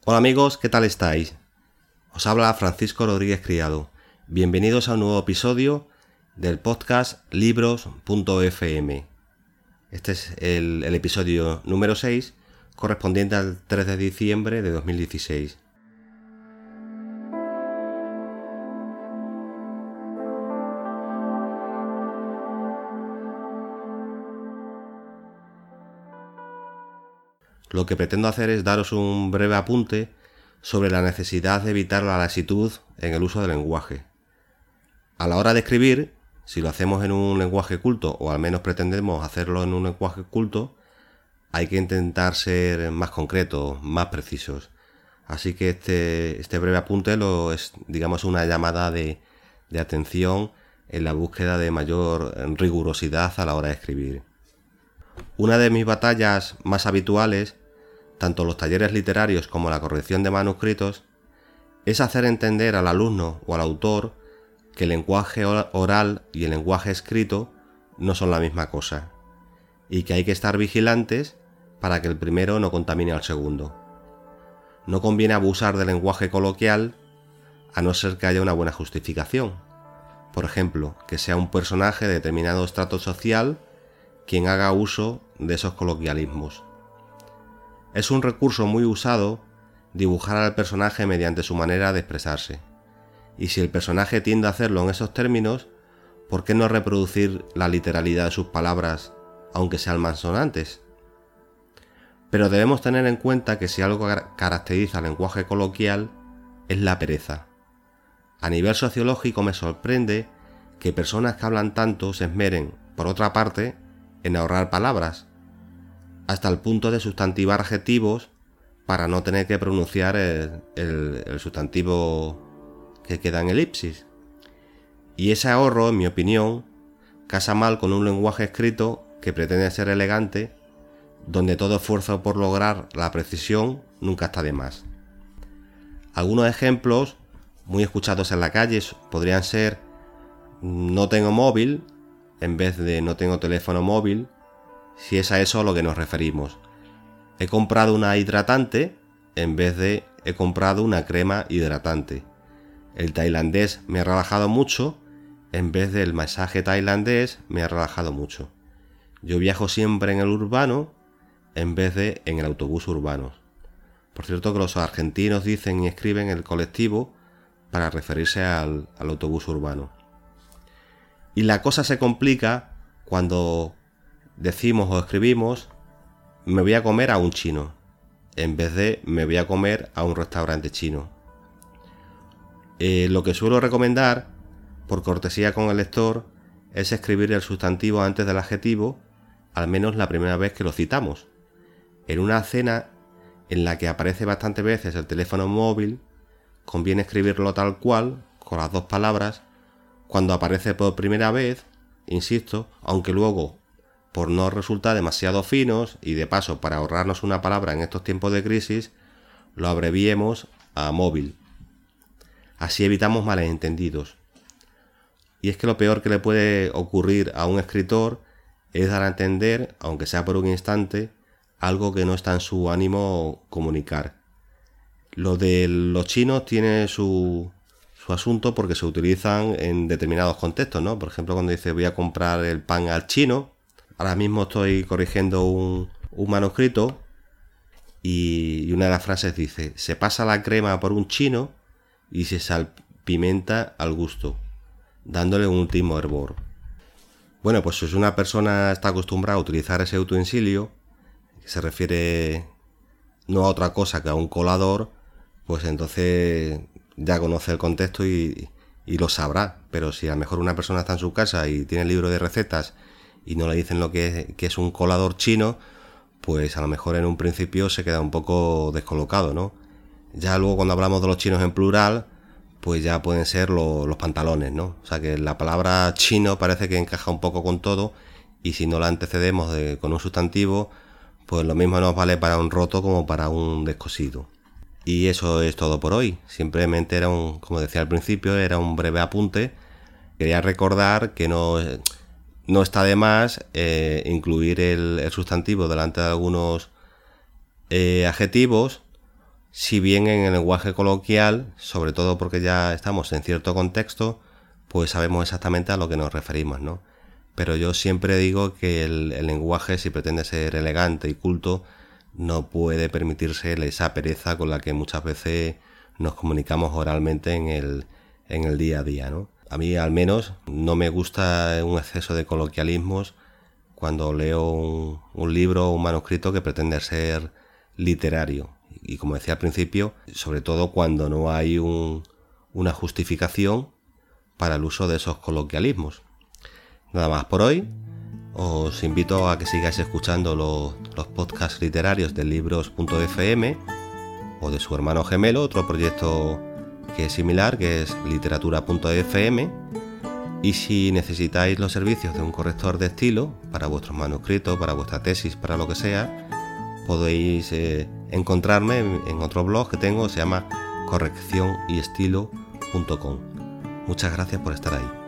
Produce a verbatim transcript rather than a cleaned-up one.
Hola amigos, ¿qué tal estáis? Os habla Francisco Rodríguez Criado. Bienvenidos a un nuevo episodio del podcast libros punto efe eme. Este es el, el episodio número seis, correspondiente al tres de diciembre de dos mil dieciséis. Lo que pretendo hacer es daros un breve apunte sobre la necesidad de evitar la lasitud en el uso del lenguaje. A la hora de escribir, si lo hacemos en un lenguaje culto, o al menos pretendemos hacerlo en un lenguaje culto, hay que intentar ser más concretos, más precisos. Así que este, este breve apunte lo es, digamos, una llamada de, de atención en la búsqueda de mayor rigurosidad a la hora de escribir. Una de mis batallas más habituales, tanto en los talleres literarios como en la corrección de manuscritos, es hacer entender al alumno o al autor que el lenguaje oral y el lenguaje escrito no son la misma cosa, y que hay que estar vigilantes para que el primero no contamine al segundo. No conviene abusar del lenguaje coloquial a no ser que haya una buena justificación. Por ejemplo, que sea un personaje de determinado estrato social quien haga uso de esos coloquialismos. Es un recurso muy usado dibujar al personaje mediante su manera de expresarse. Y si el personaje tiende a hacerlo en esos términos, ¿por qué no reproducir la literalidad de sus palabras, aunque sean malsonantes? Pero debemos tener en cuenta que si algo caracteriza al lenguaje coloquial es la pereza. A nivel sociológico me sorprende que personas que hablan tanto se esmeren, por otra parte, en ahorrar palabras, hasta el punto de sustantivar adjetivos para no tener que pronunciar el, el, el sustantivo que queda en elipsis. Y ese ahorro, en mi opinión, casa mal con un lenguaje escrito que pretende ser elegante, donde todo esfuerzo por lograr la precisión nunca está de más. Algunos ejemplos muy escuchados en la calle podrían ser: no tengo móvil, en vez de no tengo teléfono móvil, si es a eso a lo que nos referimos. He comprado una hidratante, en vez de he comprado una crema hidratante. El tailandés me ha relajado mucho, en vez del masaje tailandés me ha relajado mucho. Yo viajo siempre en el urbano, en vez de en el autobús urbano. Por cierto que los argentinos dicen y escriben el colectivo para referirse al, al autobús urbano. Y la cosa se complica cuando decimos o escribimos me voy a comer a un chino, en vez de me voy a comer a un restaurante chino. Eh, lo que suelo recomendar, por cortesía con el lector, es escribir el sustantivo antes del adjetivo, al menos la primera vez que lo citamos. En una cena en la que aparece bastantes veces el teléfono móvil, conviene escribirlo tal cual, con las dos palabras, cuando aparece por primera vez, insisto, aunque luego, por no resultar demasiado finos y de paso para ahorrarnos una palabra en estos tiempos de crisis, lo abreviemos a móvil. Así evitamos malentendidos. Y es que lo peor que le puede ocurrir a un escritor es dar a entender, aunque sea por un instante, algo que no está en su ánimo comunicar. Lo de los chinos tiene su, su asunto porque se utilizan en determinados contextos, ¿no? Por ejemplo, cuando dice voy a comprar el pan al chino. Ahora mismo estoy corrigiendo un, un manuscrito y, y una de las frases dice: se pasa la crema por un chino y se salpimenta al gusto, dándole un último hervor. Bueno, pues si una persona está acostumbrada a utilizar ese utensilio, que se refiere no a otra cosa que a un colador, pues entonces ya conoce el contexto y, y lo sabrá. Pero si a lo mejor una persona está en su casa y tiene el libro de recetas y no le dicen lo que es, que es un colador chino, pues a lo mejor en un principio se queda un poco descolocado, ¿no? Ya luego cuando hablamos de los chinos en plural, pues ya pueden ser lo, los pantalones, ¿no? O sea que la palabra chino parece que encaja un poco con todo, y si no la antecedemos de, con un sustantivo, pues lo mismo nos vale para un roto como para un descosido. Y eso es todo por hoy. Simplemente era un, como decía al principio, era un breve apunte. Quería recordar que no... No está de más eh, incluir el, el sustantivo delante de algunos eh, adjetivos, Si bien en el lenguaje coloquial, sobre todo porque ya estamos en cierto contexto, pues sabemos exactamente a lo que nos referimos, ¿no? Pero yo siempre digo que el, el lenguaje, si pretende ser elegante y culto, no puede permitirse esa pereza con la que muchas veces nos comunicamos oralmente en el, en el día a día, ¿no? A mí al menos no me gusta un exceso de coloquialismos cuando leo un, un libro o un manuscrito que pretende ser literario. Y como decía al principio, sobre todo cuando no hay un, una justificación para el uso de esos coloquialismos. Nada más por hoy. Os invito a que sigáis escuchando los, los podcasts literarios de libros punto efe eme o de su hermano gemelo, otro proyecto que es similar, que es literatura punto efe eme. Y si necesitáis los servicios de un corrector de estilo para vuestros manuscritos, para vuestra tesis, para lo que sea, podéis eh, encontrarme en, en otro blog que tengo, se llama corrección y estilo punto com. Muchas gracias por estar ahí.